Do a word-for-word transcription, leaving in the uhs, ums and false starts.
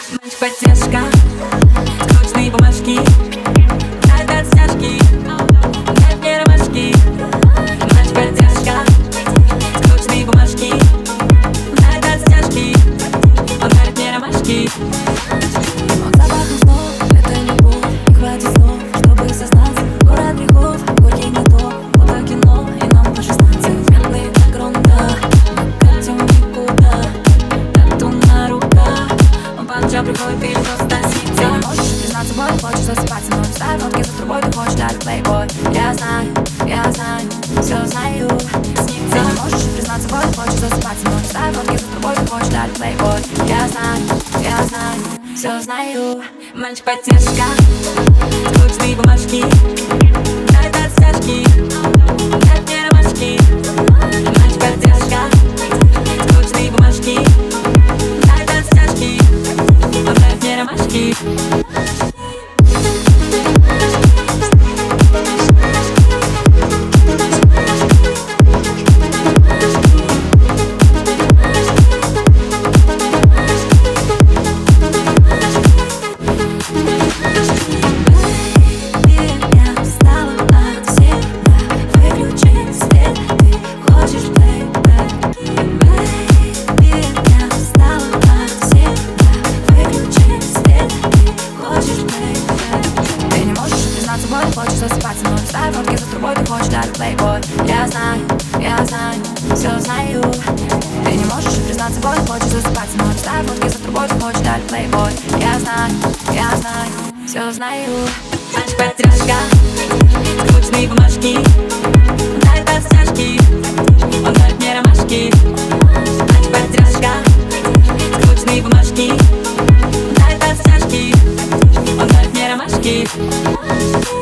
Поддержка, скучные бумажки, опять стяжки, нет мне ромашки. Ночь поддержка, скучные бумажки, опять стяжки, он дарит мне ромашки. Он запахом снов, это любовь, не хватит слов, чтобы сознаться. Город грехов, горький готов, куда кино, и нам по шестнадцать. Медный на грунта, мы катим никуда, тату на руках. Он по ночам приходит или просто сидит. Ты не можешь признаться, боль, хочешь засыпать со мной. Ставь фотки за трубой, ты хочешь дать плейбой. Я знаю, я знаю, все знаю. Ты не можешь признаться, боль, хочешь засыпать со мной. Ставь фотки за трубой, ты хочешь дать плейбой. Я знаю, я знаю, все знаю. Мальчик поддержка, скучные бумажки, опять стяжки, нет мне ромашки. Мальчик поддержка, скучные бумажки, опять стяжки, он дарит мне ромашки. Хочешь засыпать со мной, ставь фотки за трубой, ты хочешь дать плейбой. Я знаю, я знаю, все знаю. Ты не можешь признаться, боль, хочешь засыпать со мной. Ставь фотки за трубой, ты хочешь дать плейбой. Я знаю, я знаю, все знаю. Мальчик поддержка, скучные бумажки, опять стяжки, он дарит мне ромашки. Мальчик поддержка, скучные бумажки, опять стяжки, он дарит мне ромашки.